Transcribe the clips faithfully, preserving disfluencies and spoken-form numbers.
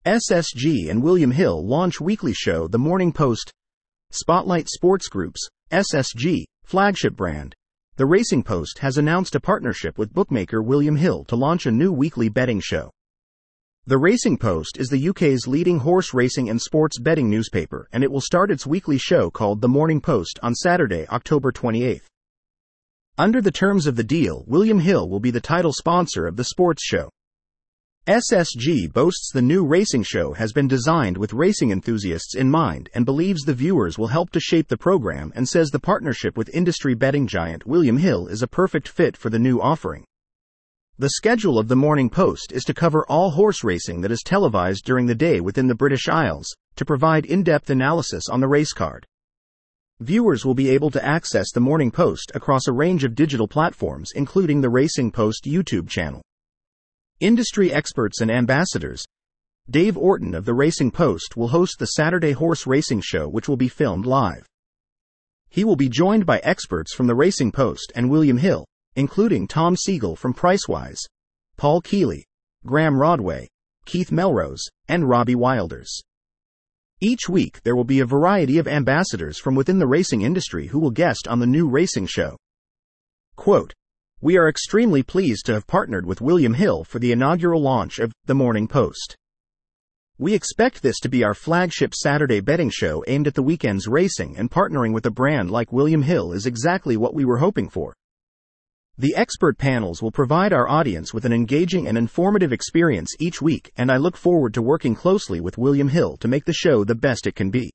S S G and William Hill launch weekly show The Morning Post. Spotlight Sports Group's S S G flagship brand, The Racing Post, has announced a partnership with bookmaker William Hill to launch a new weekly betting show. The Racing Post is the U K's leading horse racing and sports betting newspaper, and it will start its weekly show called The Morning Post on Saturday, October twenty-eighth. Under the terms of the deal, William Hill will be the title sponsor of the sports show. S S G boasts the new racing show has been designed with racing enthusiasts in mind and believes the viewers will help to shape the program, and says the partnership with industry betting giant William Hill is a perfect fit for the new offering. The schedule of The Morning Post is to cover all horse racing that is televised during the day within the British Isles, to provide in-depth analysis on the race card. Viewers will be able to access The Morning Post across a range of digital platforms, including the Racing Post YouTube channel. Industry experts and ambassadors. Dave Orton of The Racing Post will host the Saturday horse racing show, which will be filmed live. He will be joined by experts from The Racing Post and William Hill, including Tom Siegel from Pricewise, Paul Keeley, Graham Rodway, Keith Melrose, and Robbie Wilders. Each week there will be a variety of ambassadors from within the racing industry who will guest on the new racing show. Quote, "We are extremely pleased to have partnered with William Hill for the inaugural launch of The Morning Post. We expect this to be our flagship Saturday betting show aimed at the weekend's racing, and partnering with a brand like William Hill is exactly what we were hoping for. The expert panels will provide our audience with an engaging and informative experience each week, and I look forward to working closely with William Hill to make the show the best it can be."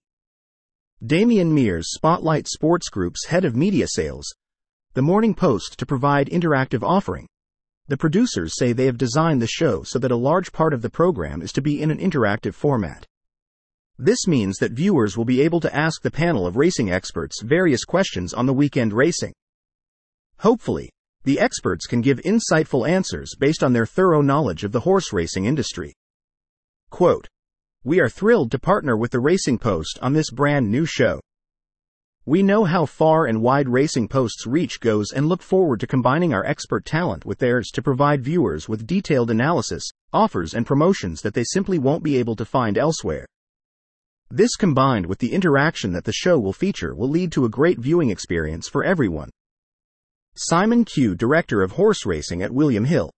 Damian Mears, Spotlight Sports Group's head of media sales, The Morning Post to provide interactive offering. The producers say they have designed the show so that a large part of the program is to be in an interactive format. This means that viewers will be able to ask the panel of racing experts various questions on the weekend racing. Hopefully, the experts can give insightful answers based on their thorough knowledge of the horse racing industry. Quote, "We are thrilled to partner with the Racing Post on this brand new show. We know how far and wide Racing Post's reach goes and look forward to combining our expert talent with theirs to provide viewers with detailed analysis, offers and promotions that they simply won't be able to find elsewhere. This, combined with the interaction that the show will feature, will lead to a great viewing experience for everyone." Simon Q, director of horse racing at William Hill,